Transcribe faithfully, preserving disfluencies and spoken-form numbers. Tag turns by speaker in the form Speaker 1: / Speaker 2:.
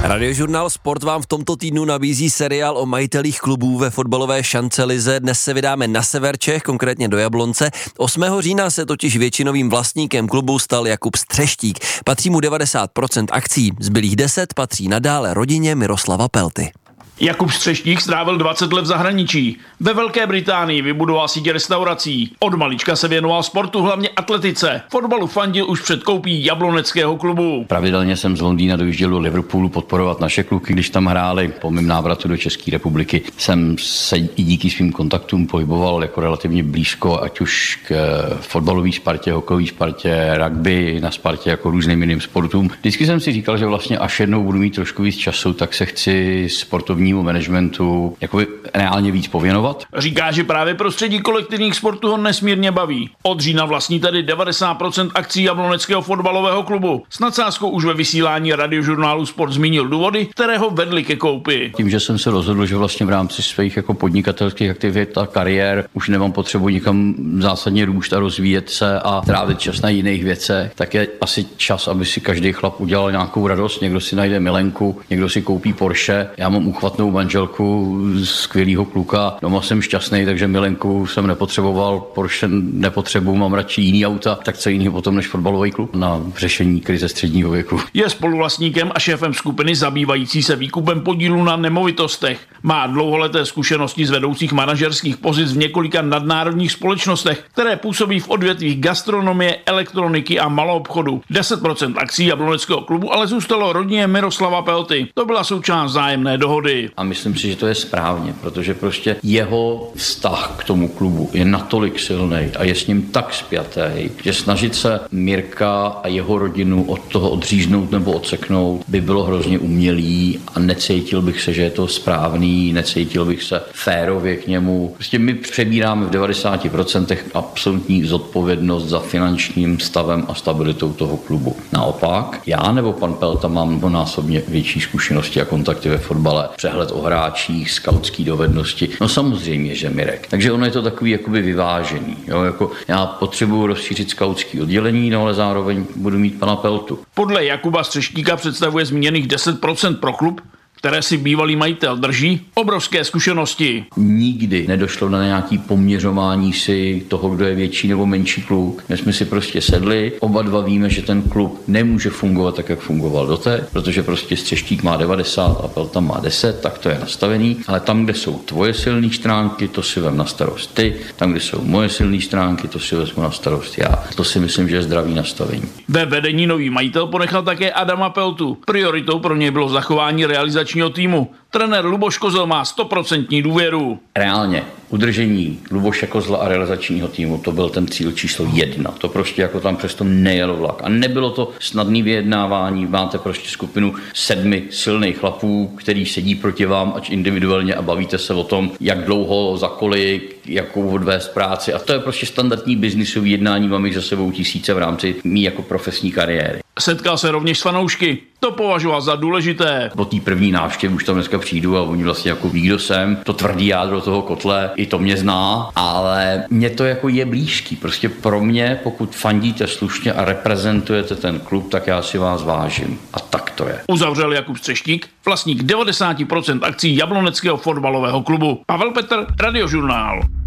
Speaker 1: Radiožurnál Sport vám v tomto týdnu nabízí seriál o majitelích klubů ve fotbalové šance-lize. Dnes se vydáme na sever Čech, konkrétně do Jablonce. osmého října se totiž většinovým vlastníkem klubu stal Jakub Střeštík. Patří mu devadesát procent akcí, zbylých deset patří nadále rodině Miroslava Pelty.
Speaker 2: Jakub Střeštík strávil dvacet let v zahraničí. Ve Velké Británii vybudoval síť restaurací. Od malička se věnoval sportu, hlavně atletice. Fotbalu fandil už před koupí jabloneckého klubu.
Speaker 3: Pravidelně jsem z Londýna dojížděl do Liverpoolu podporovat naše kluky, když tam hráli. Po mém návratu do České republiky jsem se i díky svým kontaktům pohyboval jako relativně blízko, ať už k fotbalové Spartě, hokejové Spartě, rugby, na Spartě jako různým jiným sportům. Vždycky jsem si říkal, že vlastně až jednou budu mít trošku víc času, tak se chci sportovní managementu jakoby reálně víc pověnovat.
Speaker 2: Říká, že právě prostředí kolektivních sportů ho nesmírně baví. Od října vlastní tedy devadesát procent akcí jabloneckého fotbalového klubu. S nadsázkou už ve vysílání radiožurnálu Sport zmínil důvody, které ho vedly ke koupi.
Speaker 3: Tím, že jsem se rozhodl, že vlastně v rámci svých jako podnikatelských aktivit a kariér už nemám potřebu nikam zásadně růst a rozvíjet se a trávit čas na jiných věcech, tak je asi čas, aby si každý chlap udělal nějakou radost. Někdo si najde milenku, někdo si koupí Porsche. Já mám uchvat manželku, skvělýho kluka. Doma jsem šťastný, takže milenku jsem nepotřeboval, Porsche nepotřebuju, mám radši jiný auta, tak co jiného potom než fotbalový klub na řešení krize středního věku.
Speaker 2: Je spoluvlastníkem a šéfem skupiny zabývající se výkupem podílů na nemovitostech. Má dlouholeté zkušenosti z vedoucích manažerských pozic v několika nadnárodních společnostech, které působí v odvětvích gastronomie, elektroniky a maloobchodu. deset procent akcí jabloneckého klubu ale zůstalo rodině Miroslava Pelty. To byla součást vzájemné dohody.
Speaker 3: A myslím si, že to je správně, protože prostě jeho vztah k tomu klubu je natolik silný a je s ním tak spjatý, že snažit se Mirka a jeho rodinu od toho odříznout nebo odseknout by bylo hrozně umělý a necítil bych se, že je to správný, necítil bych se férově k němu. Prostě my přebíráme v devadesáti procentech absolutní zodpovědnost za finančním stavem a stabilitou toho klubu. Naopak, já nebo pan Pelta mám mnohonásobně větší zkušenosti a kontakty ve fotbale, přehled o hráčích, skautský dovednosti. No samozřejmě, že Mirek. Takže ono je to takový jakoby vyvážený. Jo? Jako já potřebuji rozšířit skautský oddělení, no ale zároveň budu mít pana Peltu.
Speaker 2: Podle Jakuba Střeštíka představuje zmíněných deset procent pro klub, které si bývalý majitel drží, obrovské zkušenosti.
Speaker 3: Nikdy nedošlo na nějaký poměřování si toho, kdo je větší nebo menší kluk. My jsme si prostě sedli, oba dva víme, že ten klub nemůže fungovat tak, jak fungoval doteď, protože prostě Střeštík má devadesát a Pelta má deset, tak to je nastavený. Ale tam, kde jsou tvoje silné stránky, to si vem na starost ty, tam, kde jsou moje silné stránky, to si vezmu na starost já. To si myslím, že je zdravý nastavení.
Speaker 2: Ve vedení nový majitel ponechal také Adama Peltu. Prioritou pro něj bylo zachování realizační týmu. Trenér Luboš Kozel má sto procent důvěru.
Speaker 3: Reálně udržení Luboše Kozla a realizačního týmu, to byl ten cíl číslo jedna. To prostě jako tam přesto nejelo vlak. A nebylo to snadné vyjednávání. Máte prostě skupinu sedmi silných chlapů, který sedí proti vám, ať individuálně a bavíte se o tom, jak dlouho, za kolik, jakou odvést práci. A to je prostě standardní biznisový jednání, mám jich za sebou tisíce v rámci mý jako profesní kariéry.
Speaker 2: Setkal se rovněž s fanoušky. To považoval za důležité.
Speaker 3: Po té první návštěvě už tam dneska přijdu a oni vlastně jako ví, kdo jsem. To tvrdý jádro toho kotle, i to mě zná, ale mě to jako je blízký. Prostě pro mě, pokud fandíte slušně a reprezentujete ten klub, tak já si vás vážím. A tak to je.
Speaker 2: Uzavřel Jakub Střeštík, vlastník devadesát procent akcí jabloneckého fotbalového klubu. Pavel Petr, Radiožurnál.